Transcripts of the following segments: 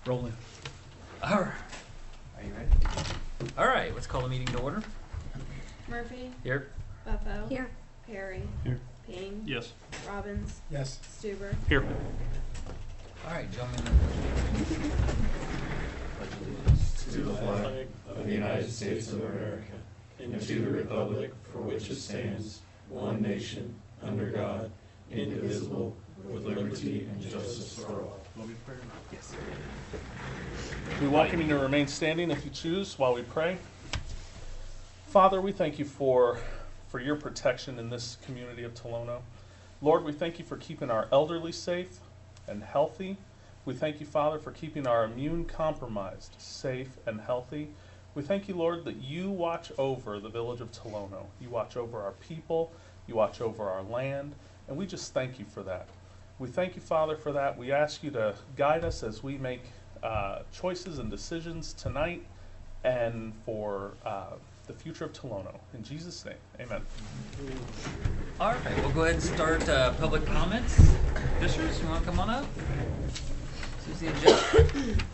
Rolling. All right. Are you ready? All right, let's call the meeting to order. Murphy. Here. Buffo. Here. Perry. Here. Payne. Yes. Robbins. Yes. Stuber. Here. All right, gentlemen. To the flag of the United States of America, and to the republic for which it stands, one nation, under God, indivisible, with liberty and justice for all. Yes. We welcome you to remain standing if you choose while we pray. Father, we thank you for your protection in this community of Tolono. Lord, we thank you for keeping our elderly safe and healthy. We thank you, Father, for keeping our immune-compromised safe and healthy. We thank you, Lord, that you watch over the village of Tolono. You watch over our people. You watch over our land. And we just thank you for that. We thank you, Father, for that. We ask you to guide us as we make choices and decisions tonight and for the future of Tolono. In Jesus' name, amen. All right, we'll go ahead and start public comments. Fishers, you want to come on up? Susie and Jeff.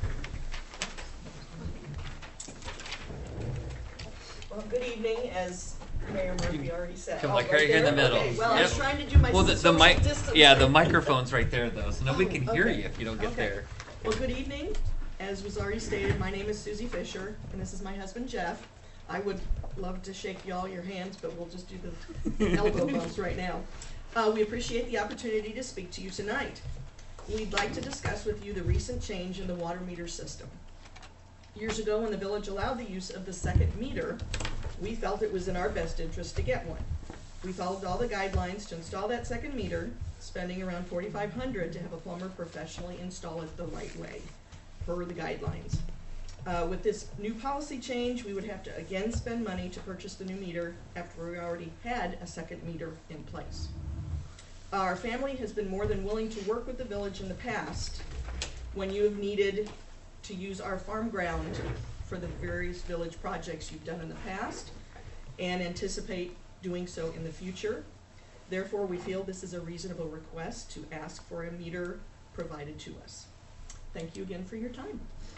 Well, good evening, as Mayor Murphy already said. Come Oh, like right here in the there? middle. Okay. Well, I Yep. was trying to do my Well, the social mic, distance. yeah, the microphone's right there though, so nobody can hear okay. you if you don't get Okay. there. Well, good evening. As was already stated, my name is Susie Fisher, and this is my husband, Jeff. I would love to shake y'all your hands, but we'll just do the elbow bumps right now. We appreciate the opportunity to speak to you tonight. We'd like to discuss with you the recent change in the water meter system. Years ago, when the village allowed the use of the second meter, we felt it was in our best interest to get one. We followed all the guidelines to install that second meter, spending around $4,500 to have a plumber professionally install it the right way, per the guidelines. With this new policy change, we would have to again spend money to purchase the new meter after we already had a second meter in place. Our family has been more than willing to work with the village in the past when you have needed to use our farm ground for the various village projects you've done in the past and anticipate doing so in the future. Therefore, we feel this is a reasonable request to ask for a meter provided to us. Thank you again for your time.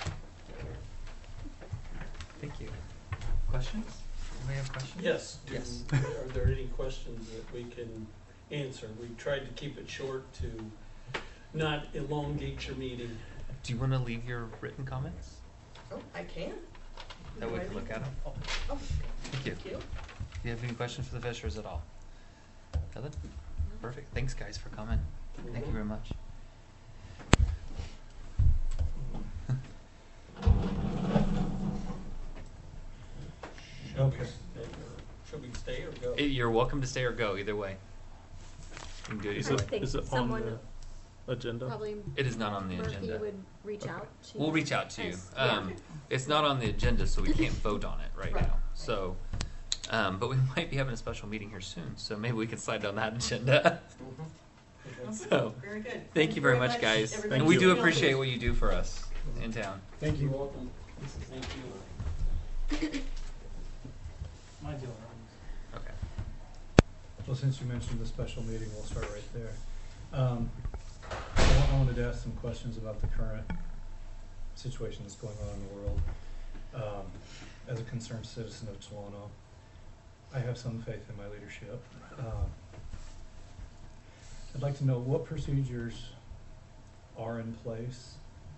Thank you. Questions? Anybody have questions? Yes. Yes. Are there any questions that we can answer? We tried to keep it short to not elongate your meeting. Do you want to leave your written comments? Oh, I can. That we can look at them? Oh, Thank you. thank you. Do you have any questions for the Fishers at all? Nothing? Perfect. Thanks, guys, for coming. Thank you very much. Should we stay or go? You're welcome to stay or go, either way. You can do it I either would way. think Is it on someone the agenda? probably It is not on the Murphy agenda. would reach out to. We'll reach out to you. us. Yeah. It's not on the agenda, so we can't vote on it right Right. now. So, but we might be having a special meeting here soon, so maybe we can slide on that agenda. So, Very good. thank you very much, guys. everybody. And we Thank do you. appreciate what you do for us in town. Thank you. You're welcome. Thank you. Okay. Well, since you mentioned the special meeting, we'll start right there. I wanted to ask some questions about the current situation that's going on in the world. As a concerned citizen of Tolono, I have some faith in my leadership. I'd like to know what procedures are in place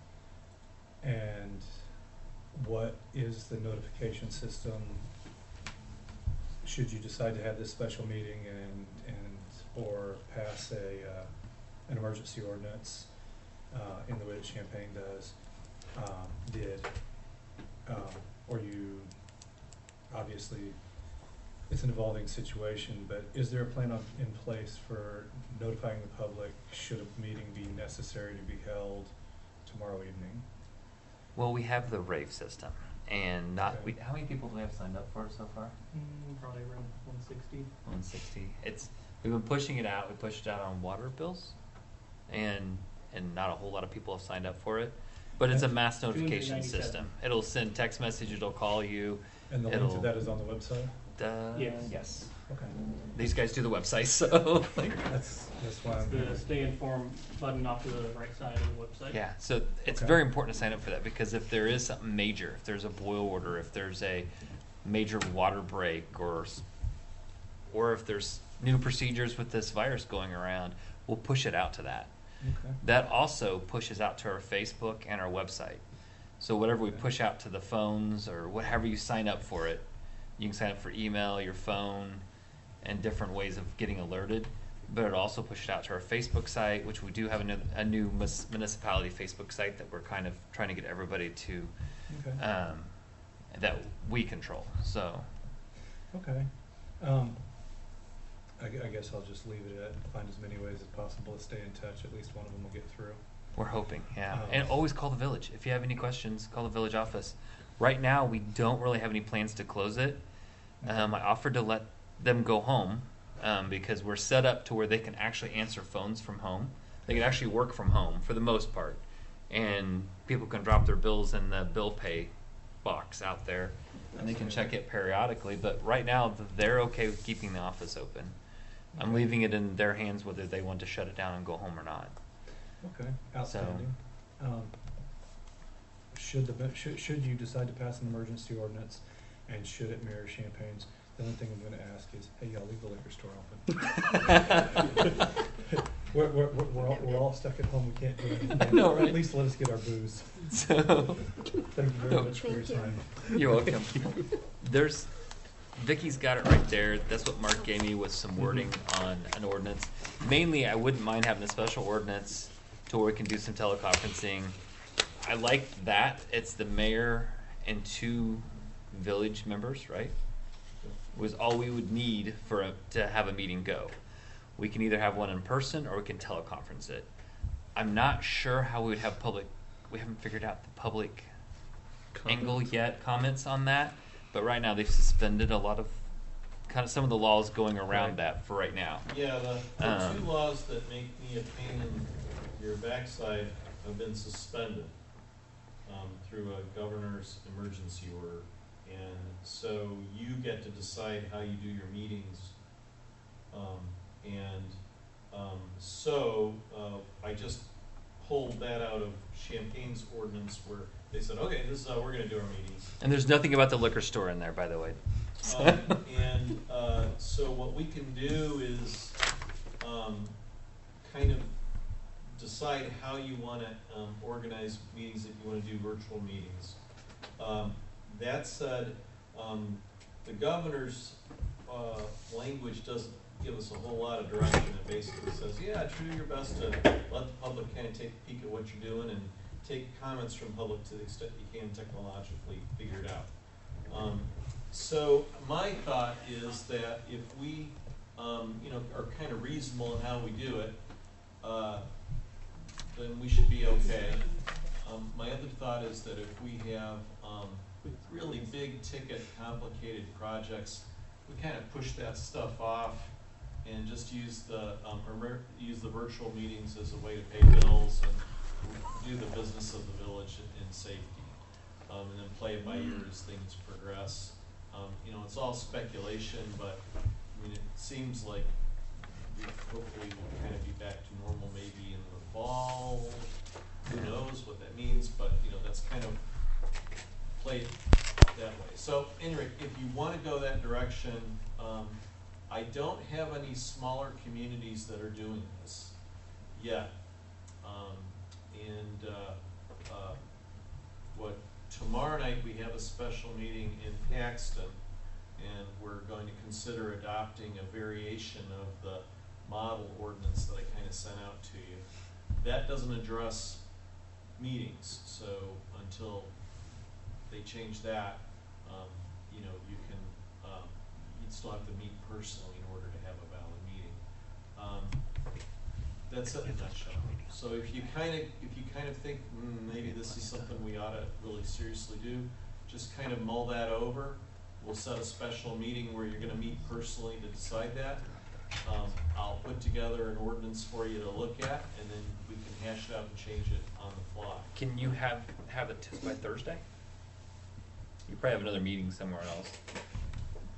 and what is the notification system should you decide to have this special meeting and or pass an emergency ordinance in the way that Champaign did, or you obviously it's an evolving situation, but is there a plan in place for notifying the public should a meeting be necessary to be held tomorrow evening? Well, we have the rave system, and not. Okay. How many people do we have signed up for it so far? Probably around 160. 160. We've been pushing it out. We pushed it out on water bills, and not a whole lot of people have signed up for it. But it's a mass June notification 97. system. It'll send text message. It'll call you. And the link to that is on the website? does. Yes. Okay. These guys do the website, so like, That's why It's I'm. the stay informed button off to the right side of the website. yeah. So it's Okay. very important to sign up for that, because if there is something major, if there's a boil order, if there's a major water break, or if there's new procedures with this virus going around, we'll push it out to that. Okay. That also pushes out to our Facebook and our website. So whatever we push out to the phones, or whatever you sign up for it, you can sign up for email, your phone, and different ways of getting alerted. But it also pushes it out to our Facebook site, which we do have a new municipality Facebook site that we're kind of trying to get everybody to, Okay. that we control. So Okay. I guess I'll just leave it at find as many ways as possible to stay in touch. At least one of them will get through. we're hoping, yeah. Oh. And always call the village. If you have any questions, call the village office. Right now, we don't really have any plans to close it. I offered to let them go home because we're set up to where they can actually answer phones from home. They can actually work from home for the most part. And people can drop their bills in the bill pay box out there, and they can check it periodically. But right now, they're okay with keeping the office open. I'm leaving it in their hands whether they want to shut it down and go home or not. Okay. Outstanding. Should you decide to pass an emergency ordinance, and should it mirror Champagne's, the only thing I'm going to ask is, hey, y'all, leave the liquor store open. We're all stuck at home. We can't do anything. I know, right? At least let us get our booze. So, Thank you very much for your Thank you. time. you're welcome. Vicky's got it right there. That's what Mark gave me, with some wording on an ordinance. Mainly, I wouldn't mind having a special ordinance to where we can do some teleconferencing. I like that. It's the mayor and 2 village members, right? Was all we would need to have a meeting go. We can either have one in person or we can teleconference it. I'm not sure how we would have public. We haven't figured out the public angle yet, comments on that. But right now they've suspended a lot of some of the laws going around Right. that for right now. Yeah, the 2 laws that make me a pain in your backside have been suspended through a governor's emergency order. And so you get to decide how you do your meetings. So I just pulled that out of Champagne's ordinance, where they said, okay, this is how we're going to do our meetings. And there's nothing about the liquor store in there, by the way. So what we can do is kind of decide how you want to organize meetings, if you want to do virtual meetings. That said, the governor's language doesn't give us a whole lot of direction. It basically says, yeah, do your best to let the public kind of take a peek at what you're doing, and take comments from public to the extent you can technologically figure it out. So my thought is that if we are kind of reasonable in how we do it, then we should be okay. My other thought is that if we have really big ticket, complicated projects, we kind of push that stuff off and just use the virtual meetings as a way to pay bills and do the business of the village in safety, and then play it by ear as things progress. It's all speculation, but I mean, it seems like we hopefully will kind of be back to normal maybe in the fall. Who knows what that means, but that's kind of played that way. So anyway, if you want to go that direction, I don't have any smaller communities that are doing this yet. Tomorrow night we have a special meeting in Paxton, and we're going to consider adopting a variation of the model ordinance that I kind of sent out to you. That doesn't address meetings, so until they change that, you'd still have to meet personally in order to have a valid meeting. That's it in a nutshell. So if you kind of think maybe this is something we ought to really seriously do, just kind of mull that over. We'll set a special meeting where you're going to meet personally to decide that. I'll put together an ordinance for you to look at, and then we can hash it out and change it on the fly. Can you have it by Thursday? You probably have another meeting somewhere else.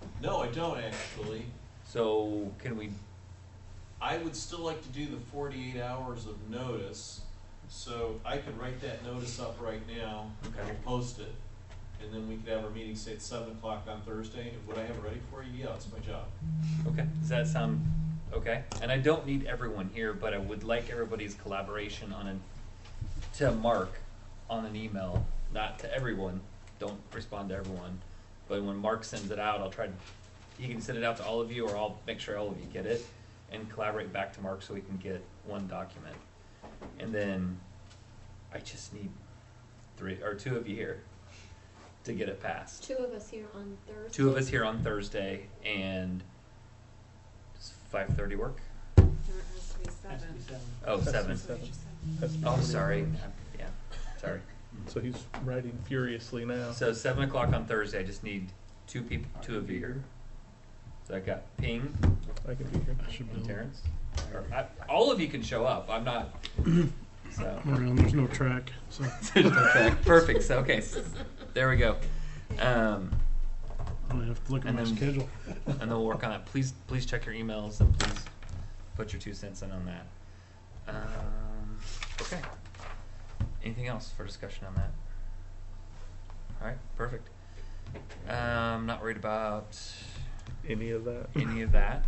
No, I don't actually. So can we, I would still like to do the 48 hours of notice, so I could write that notice up right now, Okay. and post it, and then we could have our meeting, say at 7 o'clock on Thursday. Would I have it ready for you? Yeah, it's my job. okay, does that sound okay? And I don't need everyone here, but I would like everybody's collaboration to Mark on an email, not to everyone, don't respond to everyone. But when Mark sends it out, he can send it out to all of you, or I'll make sure all of you get it, and collaborate back to Mark so we can get one document. And then I just need 2 of you here to get it passed. 2 of us here on Thursday. 2 of us here on Thursday, and does 5:30 work? Or it has to be Has to 7. be 7. Oh, Has to be 7. seven. Has to be Oh, 48 sorry. hours. Yeah, sorry. So he's writing furiously now. So 7 o'clock on Thursday. I just need 2 people, 2 of you here. So I got Ping I can be here. and Terrence. All of you can show up. I'm not. So. Around, there's no track, so. Perfect. So okay, there we go. I have to look at And my then- schedule. And then we'll work on that. Please check your emails and please put your 2 cents in on that. Okay. Anything else for discussion on that? All right, perfect. Not worried about Any of that? any of that.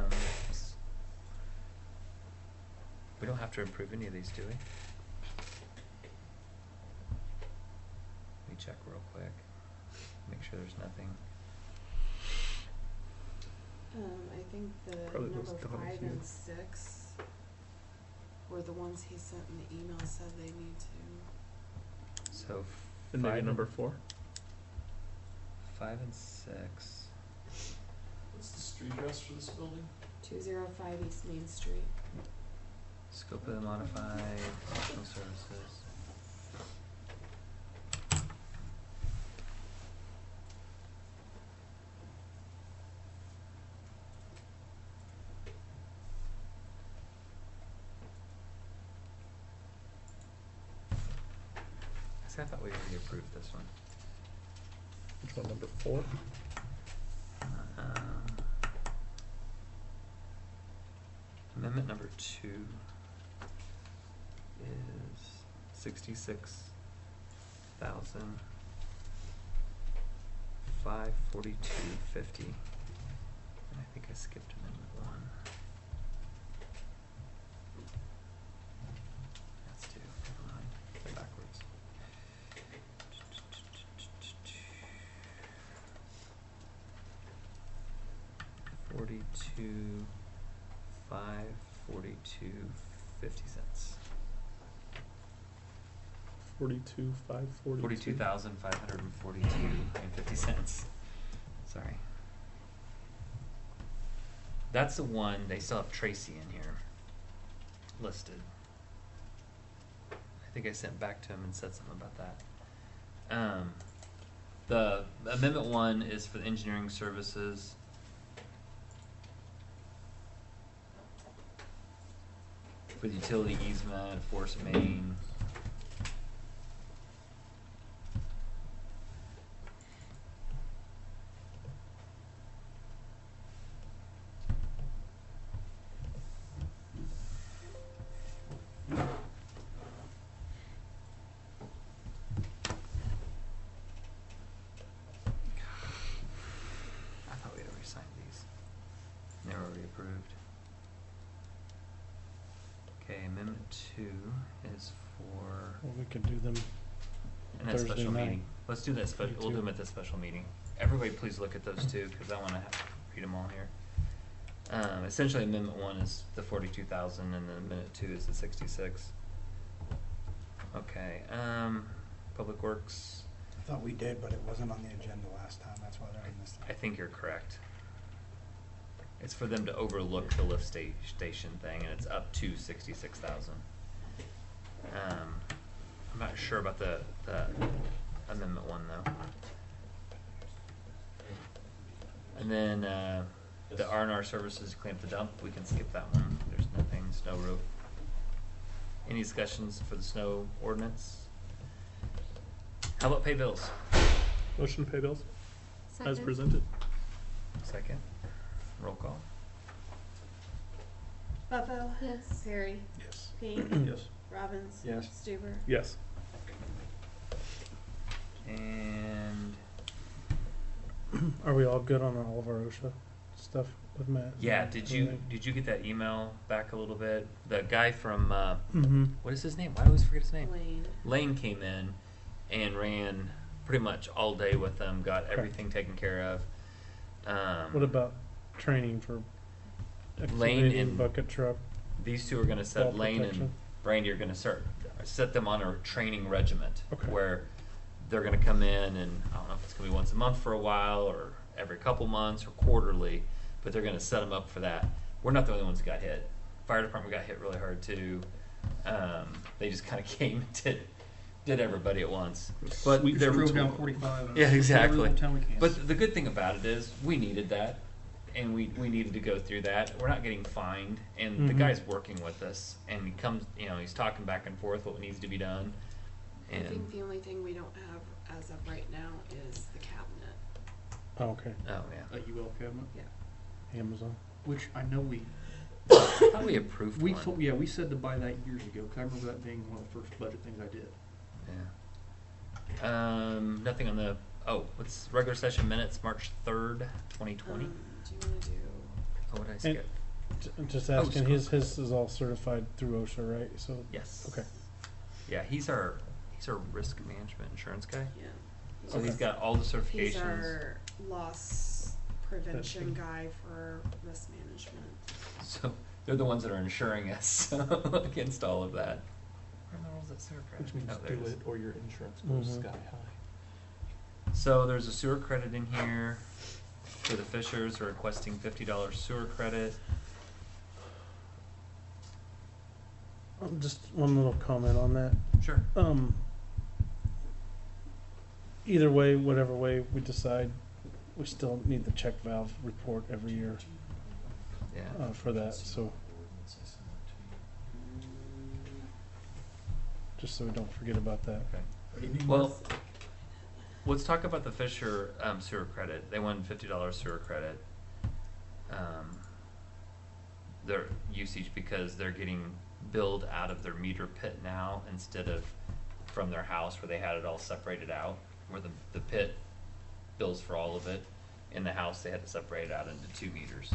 We don't have to approve any of these, do we? Let me check real quick. Make sure there's nothing. I think the Probably number those Donahue. 5 and 6 were the ones he sent in the email, said they need to. So And maybe 5 number 4? 5 and 6. What's the street address for this building? 205 East Main Street. Scope of the modified professional services. I thought we already approved this one. Which one, number 4? Amendment number 2 is 66,542.50, and I think I skipped amendment 1. That's 2. Never mind. Go backwards. 42, 542.50 cents. 42,542. 42,542.50 cents. Sorry. That's the one, they still have Tracy in here listed. I think I sent back to him and said something about that. The amendment 1 is for the engineering services. For the utility easement, force main. I thought we had already signed these. They were already approved. Okay, amendment 2 is for Well, we could do them and that Thursday special night. meeting. Let's do that. Me We'll do too. them at the special meeting. Everybody, please look at those two because I want to read them all here. Essentially, amendment 1 is the 42,000, and then amendment 2 is the 66. Okay. Public Works. I thought we did, but it wasn't on the agenda last time, that's why they're on this I time. think you're correct. It's for them to overlook the lift station thing, and it's up to 66,000. I'm not sure about the amendment 1 though. And then the R&R services clean up the dump, we can skip that one. There's nothing, snow road. Any discussions for the snow ordinance? How about pay bills? Motion to pay bills as Second. presented. Second. Roll call. Buffo. Yes. Perry. Yes. Payne. Yes. Robbins. Yes. Stuber. Yes. And Are we all good on all of our OSHA stuff with Matt? yeah, did you get that email back a little bit? The guy from Mm-hmm. what is his name? Why do I always forget his name? Lane. Lane came in and ran pretty much all day with them, got everything taken care of. What about training for Lane excavating, and bucket truck? these two are going to set Fall Lane protection. and Brandy are going to set them on a training regiment Okay. where they're going to come in, and I don't know if it's going to be once a month for a while or every couple months or quarterly, but they're going to set them up for that. We're not the only ones that got hit. Fire department got hit really hard too. They just kind of came and did everybody at once. But We they're drove down 45. And Yeah, exactly. every time we can. But the good thing about it is we needed that, and we needed to go through that. We're not getting fined, and the Mhm. guy's working with us, and he comes, he's talking back and forth what needs to be done. I And think the only thing we don't have as of right now is the cabinet. Oh, okay. oh yeah, A UL cabinet, Amazon. which I know we I thought we approved one. we said to buy that years ago. 'Cause I remember that being one of the first budget things I did. Yeah. Nothing on the. Oh, what's regular session minutes? March 3rd, 2020. Do you want to do? Oh, what did I skip? Just Oh, asking, scroll. his is all certified through OSHA, right? So Yes. Okay. Yeah, he's our risk management insurance guy. Yeah. So he's got all the He's certifications. our loss prevention Prevention. guy for risk management. So they're the ones that are insuring us against all of that. Where in the world is that sewer credit? Which means Oh, there do is. it or your insurance goes Mhm. sky high. So there's a sewer credit in here for the Fishers. They're requesting $50 sewer credit. just one little comment on that. Sure. Either way, whatever way we decide, we still need the check valve report every year Yeah. for that. So just so we don't forget about that. Okay. Well, let's talk about the Fisher sewer credit. They won $50 sewer credit. Their usage because they're getting billed out of their meter pit now instead of from their house where they had it all separated out, where the pit bills for all of it. In the house, they had to separate it out into 2 meters.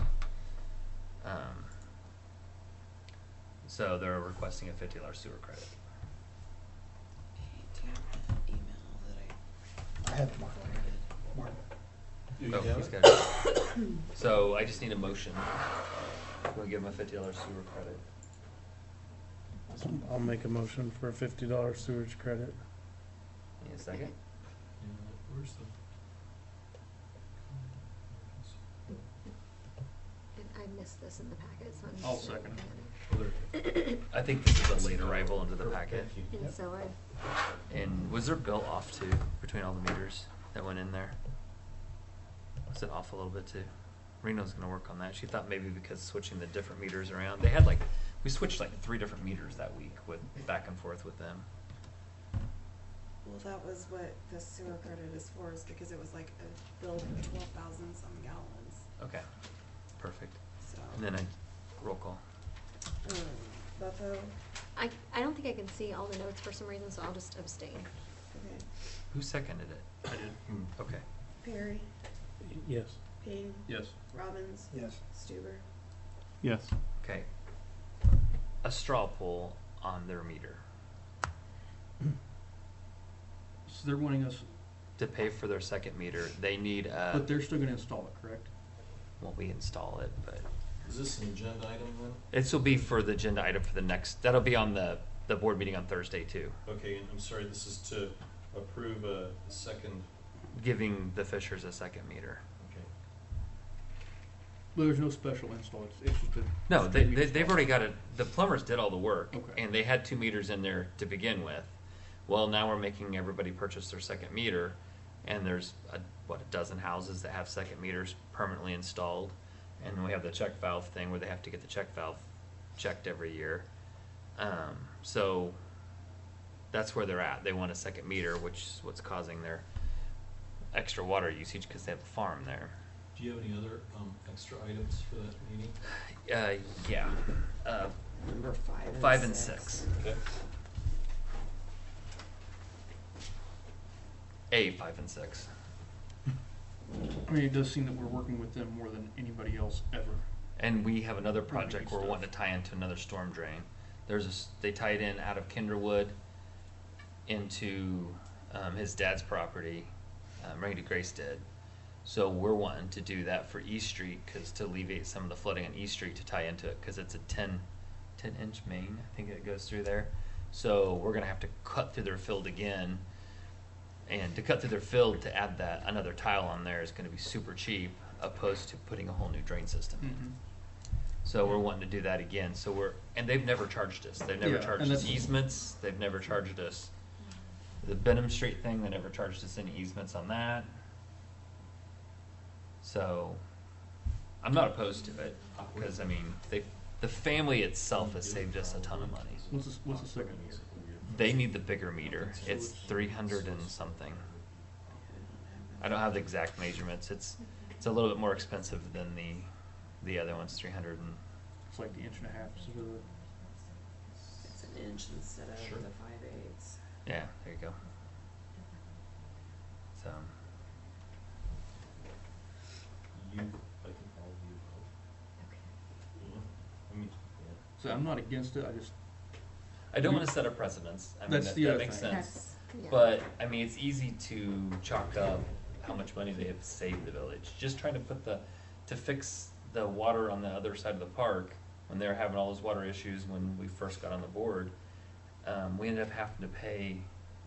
So they're requesting a $50 sewer credit. Hey, do you have an email that I have Mark. Mark. Oh, he's got it. So I just need a motion. We'll give him a $50 sewer credit. I'll make a motion for a $50 sewage credit. Need a second? Where's And I missed this in the packet, so I'm I'll just second looking at I think this is a late arrival into the packet. it. And so I, And was their bill off too, between all the meters that went in there? Was it off a little bit too? Reno's gonna work on that. She thought maybe because switching the different meters around, we switched 3 different meters that week with back and forth with them. well, that was what the sewer credit is for, is because it was like a bill for 12,000 some gallons. Okay, perfect. So, And then roll call. Buffo, I don't think I can see all the notes for some reason, so I'll just abstain. okay, Who seconded it? I did. Okay. Perry, Yes. Payne, Yes. Robbins, Yes. Stuber. Yes. Okay. A straw poll on their meter So they're wanting us, to pay for their second meter. They need but they're still gonna install it, correct? won't we install it, but Is this an agenda item then? this will be for the agenda item for the next. That'll be on the board meeting on Thursday too, Okay, and I'm sorry, this is to approve a second, giving the Fishers a second meter. okay. But there's no special install, it's just a. No, straight meter they've install. already got it. The plumbers did all the work, Okay. and they had 2 meters in there to begin with. Well, now we're making everybody purchase their second meter, and there's a dozen houses that have second meters permanently installed, and we have the check valve thing where they have to get the check valve checked every year. So that's where they're at. They want a second meter, which is what's causing their extra water usage because they have a farm there. Do you have any other extra items for that meeting? Yeah. Number 5 and 6. Okay. A 5 and 6. I mean, it does seem that we're working with them more than anybody else ever. And we have another project Big we're stuff. wanting to tie into another storm drain. They tied in out of Kinderwood into his dad's property, Randy Grace did. So we're wanting to do that for East Street, because to alleviate some of the flooding on East Street to tie into it, because it's a 10-inch main, I think it goes through there. So we're gonna have to cut through their field again. And to cut through their field to add that another tile on there is gonna be super cheap, opposed to putting a whole new drain system in. Mm-hmm. So we're wanting to do that again. And they've never charged us. They've never Yeah, charged and us that's- easements. They've never charged us the Benham Street thing. They never charged us any easements on that. So I'm not opposed to it, because I mean, the family itself has saved us a ton of money. What's the second? They need the bigger meter. It's 300 and something. I don't have the exact measurements. It's a little bit more expensive than the other one's 300 and. It's like the inch and a half. So It's an inch instead of Sure. the 5/8. Yeah, there you go. So. I think all of you vote. Yeah. I mean, yeah. I'm not against it. I don't want to set a precedence. I mean, That's the that other makes thing. sense. Yeah. But I mean, it's easy to chalk up how much money they have saved the village. Just trying to fix the water on the other side of the park when they were having all those water issues when we first got on the board. We ended up having to pay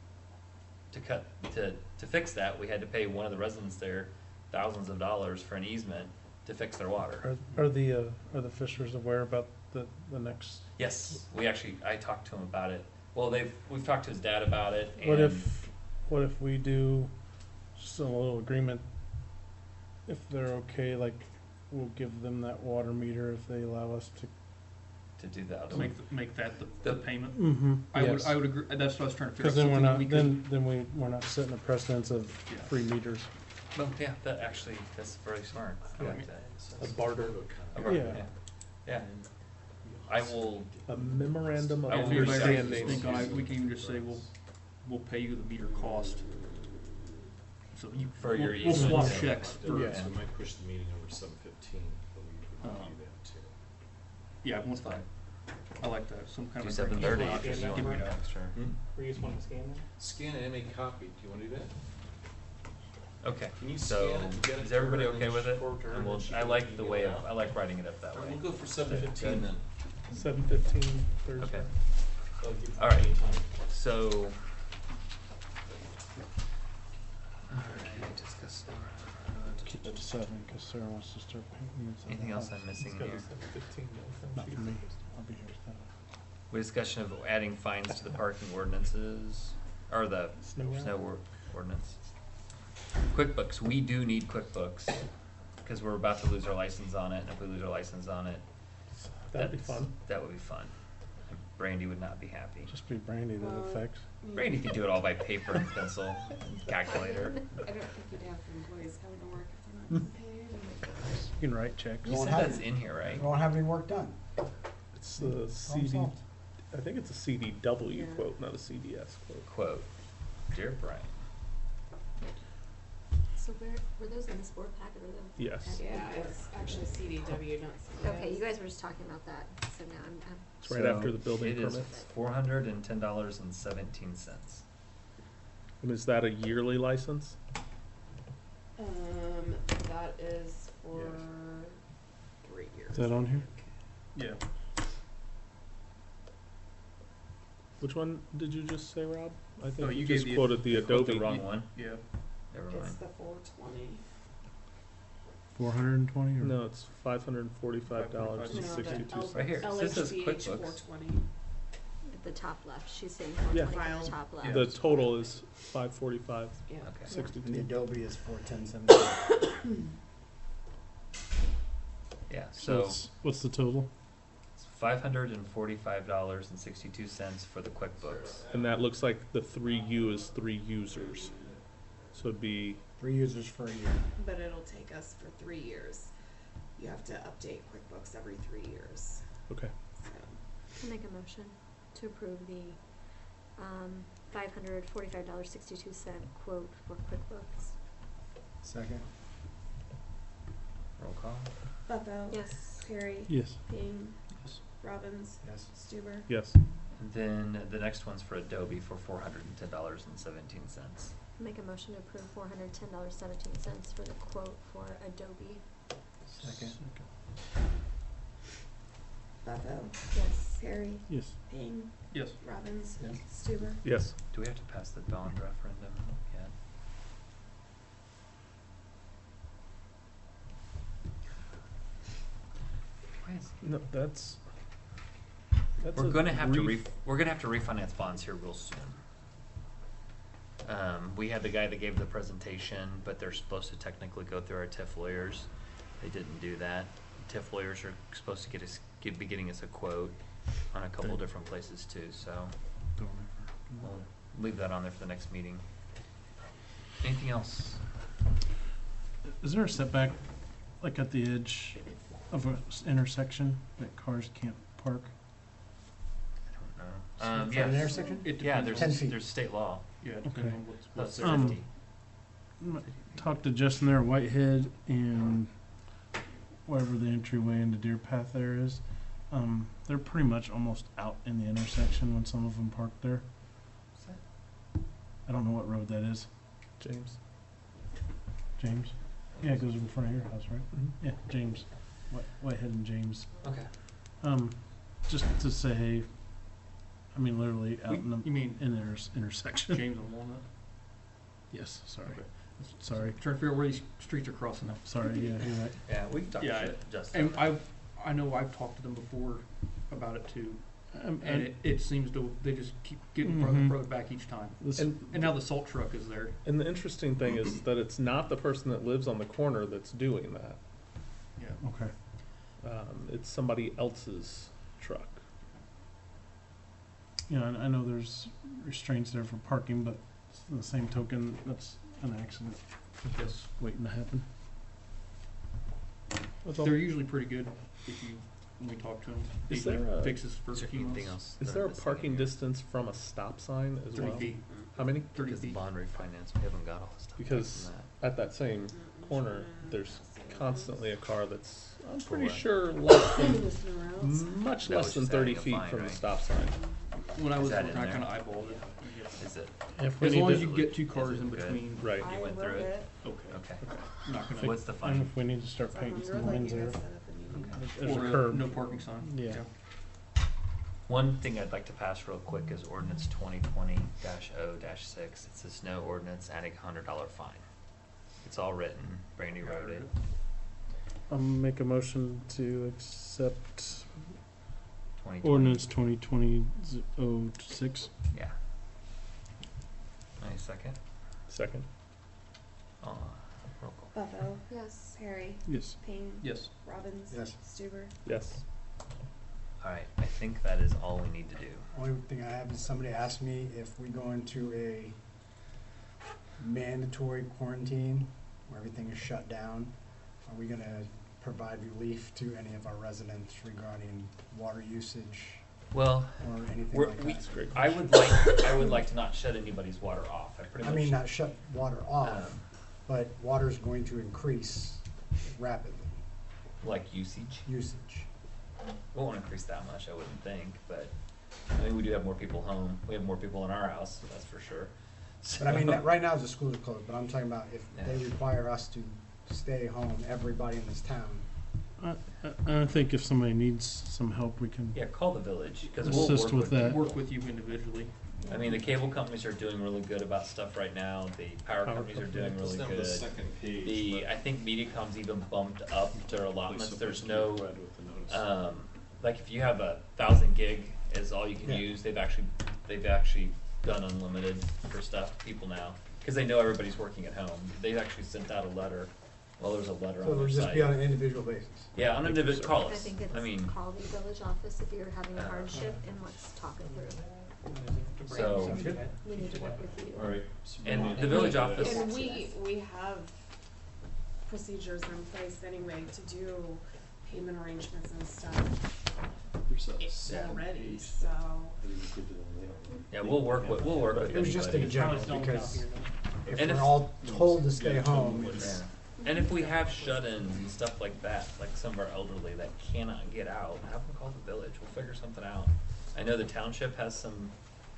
to fix that. We had to pay one of the residents there thousands of dollars for an easement to fix their water. Are the Fishers aware about the next? Yes, I talked to him about it. Well, we've talked to his dad about it. And What if we do just a little agreement? If they're okay, like we'll give them that water meter if they allow us to do the other make that the payment. Mm-hmm. I would agree. That's what I was trying to figure out. Because then we're something not we could- we're not setting a precedence of Yeah. free meters. Well, yeah, that's very smart. I like that. A barter. Yeah. Yeah. I will. A memorandum of I will If anybody else understanding. think on it, we can even just say we'll pay you the meter cost. So For your we'll swap easement. checks for Yeah. So we might push the meeting over to 7:15, but we would do that too. yeah, once fine. I like that. Some kind Do of 7:30 break. if you Give me want that. extra. We just want to scan them? Scan it and make a copy. Do you want to do that? Okay. Can you So scan it and get it is to everybody her and okay then with it? forward to her And and we'll, then she I can like the way email it out? I like writing it up that All way. right, we'll go for 7:15 then. 7:15 Thursday. Okay. That'll give you All right. plenty of time. So. Alright, discuss. Keep it to 7 because Sarah wants to start painting. inside the Anything else house. I'm missing Let's go to here? 7:15 then. Not for me. I'll be here with that. We discussion of adding fines to the parking ordinances, or the Snow ordinance. QuickBooks, we do need QuickBooks, because we're about to lose our license on it, and if we lose our license on it, That'd be fun. That would be fun. Brandy would not be happy. Just be Brandy to the effect. Brandy could do it all by paper and pencil and calculator. I don't think you'd have employees coming to work if they're not getting paid. You can write checks. You said that's in here, right? We won't have any work done. It's the CD. solved. I think it's a CDW Yeah. quote, not a CDS quote. Quote, Dear Brian. So were those in this board packet or the? Yes. Yeah, it's actually CDW, not CDS. Okay, you guys were just talking about that, so now I'm It's right after the building It is permits. $410.17. And is that a yearly license? That is for 3 years. Is that on here? Yeah. Which one did you just say, Rob? I think Oh, you you just gave the- quoted the You quote Adobe. the wrong one. Yeah. Never It's mind. the 420. 420 or? No, it's $545.62. Right here. This says LHBH QuickBooks. 420. at the top left. She's saying Yeah. 420 at the File. top left. The total is $545.62. Yeah. Okay. And the Adobe is 410.17. Yeah, so What's the total? it's $545.62 for the QuickBooks. And that looks like the 3U is 3 users. So it'd be 3 users for a year. But it'll take us for 3 years. You have to update QuickBooks every 3 years. okay. So, I'll make a motion to approve the $545.62 quote for QuickBooks. Second. Roll call. Buffo. Yes. Perry. Yes. Payne. Yes. Robbins. Yes. Stuber. Yes. And then the next one's for Adobe for $410.17. Make a motion to approve $410.17 for the quote for Adobe. Second. Buffo. Yes. Perry. Yes. Payne. Yes. Robbins. Yes. Stuber. Yes. Do we have to pass the bond referendum yet? Why is No, that's we're a gonna have to brief- we're gonna have to refinance bonds here real soon. We had the guy that gave the presentation, but they're supposed to technically go through our TIF lawyers. They didn't do that. TIF lawyers are supposed to be getting us a quote on a couple different places too, so we'll leave that on there for the next meeting. Anything else? Is there a setback, like at the edge of an intersection that cars can't park? I don't know. For Yeah. an intersection? It Yeah, depends on- there's 10 feet. there's state law. Yeah, it depends Okay. on what's That's there. 50. Talked to Justin there, at Whitehead, and wherever the entryway into Deer Path there is. They're pretty much almost out in the intersection when some of them park there. I don't know what road that is. James. James? Yeah, it goes in front of your house, right? Mhm. Yeah, James. Whitehead and James. Okay. Just to say, hey, I mean, literally out in the You mean in the intersection. James and Walnut? Yes, sorry. Okay. Sorry. Trying to figure out where these streets are crossing now. Sorry, yeah, you're right. Yeah, we can talk Yeah, to Justin. And I know I've talked to them before about it too, and it seems to, they just keep getting further and further back each time. And And now the salt truck is there. and the interesting thing is that it's not the person that lives on the corner that's doing that. Yeah. Okay. It's somebody else's truck. You know, I know there's restraints there for parking, but in the same token, that's an accident Yes. waiting to happen. That's all. They're usually pretty good when we talk to them. They Is there usually a- fixes for Is a there few anything months. else? Is that there I'm a missing parking here? distance from a stop sign as 30 well? feet. How many? 30 Because the feet. bond refinance, we haven't got all this stuff. back Because from that. at that same corner, there's constantly a car that's, I'm pretty Correct. sure, less than, much That less was than just 30 adding a feet fine, from the right? stop sign. When I Is was that working, in I there? kind of eyeballed it. Is it? If we As need long as to, you get two Is cars it in good? between. Right. I You went through wrote it? Okay. Okay. Not gonna. What's the and fine? if we need to start painting some lines there, there's a Or curb. no parking sign. Yeah. One thing I'd like to pass real quick is ordinance 2020-0-6. It's a snow ordinance adding $100 fine. It's all written. Brandy wrote it. I'll make a motion to accept 2020. ordinance 2020-06. Yeah. Any second? Second. Roll call. Buffo. Yes. Perry. Yes. Payne. Yes. Robbins. Yes. Stuber. Yes. All right. I think that is all we need to do. Only thing I have is somebody asked me if we go into a mandatory quarantine where everything is shut down, are we gonna provide relief to any of our residents regarding water usage Well, or anything we're, like we, that? Great I question. would like to not shut anybody's water off. I pretty I much. mean, not shut water off, um, but water's going to increase rapidly, like usage. usage. We won't increase that much, I wouldn't think, but I mean, we do have more people home. We have more people in our house, that's for sure. But I mean, right now the schools are closed, but I'm talking about if they Yeah. require us to stay home, everybody in this town. I think if somebody needs some help, we can. Yeah, call the village because Assist we'll with work that. Work with you individually. I mean, the cable companies are doing really good about stuff right now. The power companies are doing really good. I think MediaCom's even bumped up their allotments. There's no, like if you have 1,000 gig is all you can Yeah. use. They've actually done unlimited for stuff people now because they know everybody's working at home. They've actually sent out a letter. Well, there's a letter So on it'll their just site. be on an individual basis. Yeah, on individual. Call I us. think it's I mean, call the village office if you're having a hardship and let's talk it through. So, Sounds good. We need to work with you. All right. and the village office, And we have procedures in place anyway to do payment arrangements and stuff Yeah. already, so. yeah, we'll work with It was just anybody. in general, because if And we're if- all told to stay home, Yeah. it's, And if we have shut-ins and stuff like that, like some of our elderly that cannot get out, have them call the village. We'll figure something out. I know the township has some,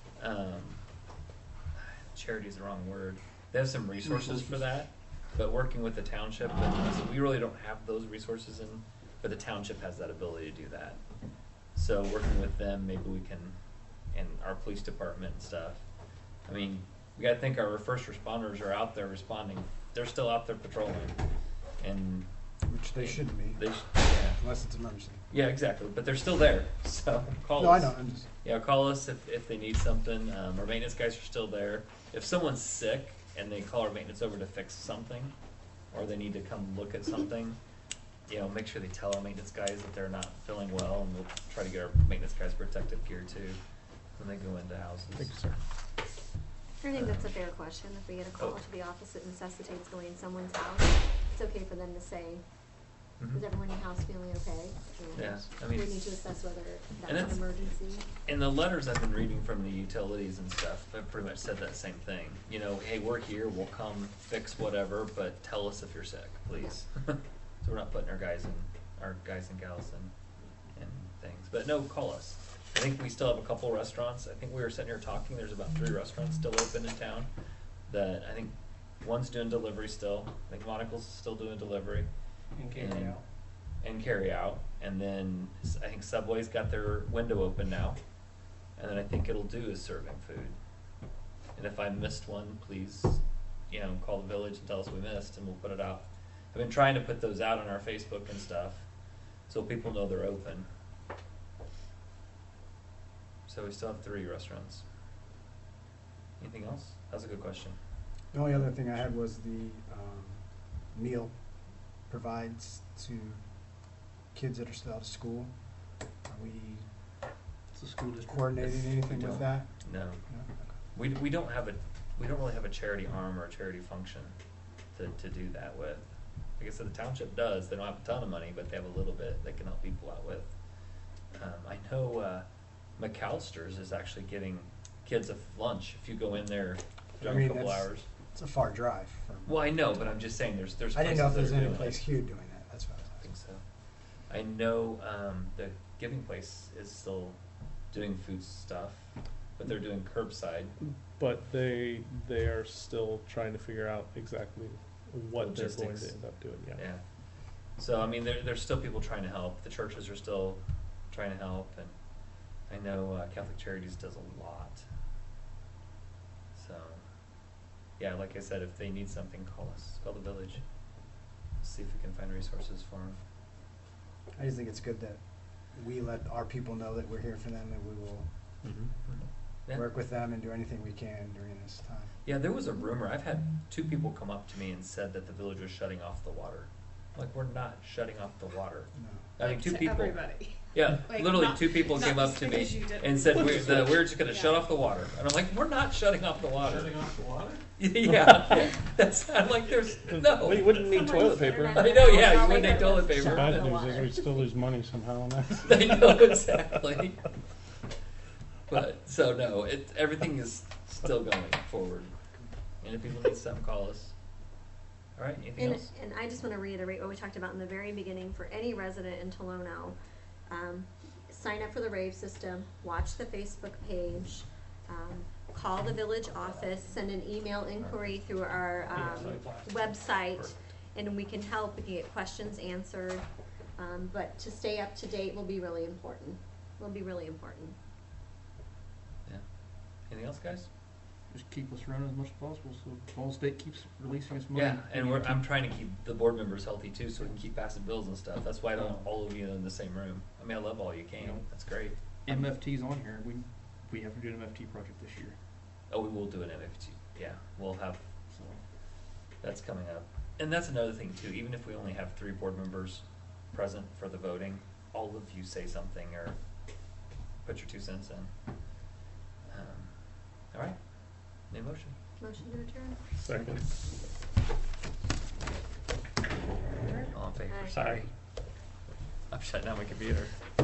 charity is the wrong word. They have some resources for that, but working with the township, and we really don't have those resources but the township has that ability to do that. So working with them, maybe we can, and our police department and stuff. I mean, we gotta think our first responders are out there responding. They're still out there patrolling, and which they shouldn't be, yeah, unless it's emergency. yeah, exactly. But they're still there, so call No, I us. know, I'm just, Yeah, call us if they need something. Our maintenance guys are still there. If someone's sick and they call our maintenance over to fix something, or they need to come look at something, make sure they tell our maintenance guys that they're not feeling well, and we'll try to get our maintenance guys protective gear too when they go into houses. Thank you, sir. I think that's a fair question. If we get a call Oh. to the office that necessitates going in someone's house, it's okay for them to say, Mhm. is everyone in your house feeling okay? Yeah, I We mean, need to assess whether and that's it's- an emergency. in the letters I've been reading from the utilities and stuff, I've pretty much said that same thing. Hey, we're here, we'll come fix whatever, but tell us if you're sick, please. So we're not putting our guys and gals in things. But no, call us. I think we still have a couple restaurants. I think we were sitting here talking, there's about 3 restaurants still open in town that I think one's doing delivery still. I think Monocle's still doing delivery. And carry out. And carry out. And then I think Subway's got their window open now. And then I think it'll do is serving food. And if I missed one, please, call the village and tell us we missed, and we'll put it out. I've been trying to put those out on our Facebook and stuff, so people know they're open. So we still have 3 restaurants. Anything else? That's a good question. the only other thing I had was the, meal provides to kids that are still out of school. Are we It's a school district. coordinating anything We with don't. that? No. No? We don't really have a charity arm or a charity function to do that with. Like I said, the township does. They don't have a ton of money, but they have a little bit they can help people out with. I know McAllister's is actually giving kids a lunch if you go in there during a couple hours. It's a far drive from. Well, I know, but I'm just saying there's I didn't know if places there's that are any doing place it. here doing that, that's what I was I think asking. so. I know the Giving Place is still doing food stuff, but they're doing curbside. But they are still trying to figure out exactly what they're going Logistics. to end up doing. Yeah. Yeah. So I mean, there's still people trying to help. The churches are still trying to help, and I know Catholic Charities does a lot. So, yeah, like I said, if they need something, call us. Call the village. See if we can find resources for them. I just think it's good that we let our people know that we're here for them, and we will Yeah. work with them and do anything we can during this time. Yeah, there was a rumor. I've had 2 people come up to me and said that the village was shutting off the water. Like, we're not shutting off the water. No. I mean, 2 To people. everybody. Yeah, Like, literally not- 2 people not came up just to me because you did- and said we're just gonna Yeah. shut off the water, and I'm like, we're not shutting off the water. Shutting off the water? Yeah, that's I'm like, there's no. Well, you wouldn't need toilet paper. I know, yeah, you wouldn't need toilet The paper. bad news is we still lose money somehow on that. I know exactly. But so no, everything is still going forward, and if people need something, call us. All right, anything And, else? and I just want to reiterate what we talked about in the very beginning. For any resident in Tolono, sign up for the RAVE system, watch the Facebook page, call the village office, send an email inquiry through our website, and we can help. We can get questions answered. But to stay up to date will be really important. Will be really important. Yeah. Anything else, guys? Just keep us running as much as possible, so Falls State keeps releasing us money. Yeah, and I'm trying to keep the board members healthy too, so we can keep passing bills and stuff. That's why I don't want all of you in the same room. I mean, I love all you came. That's great. MFT's on here. We have to do an MFT project this year. Oh, we will do an MFT. Yeah, we'll have. So That's coming up. And that's another thing too, even if we only have 3 board members present for the voting, all of you say something or put your 2 cents in. All right. Need a motion? Motion to adjourn. Second. All in favor? Aye. Sorry. I'm shutting down my computer.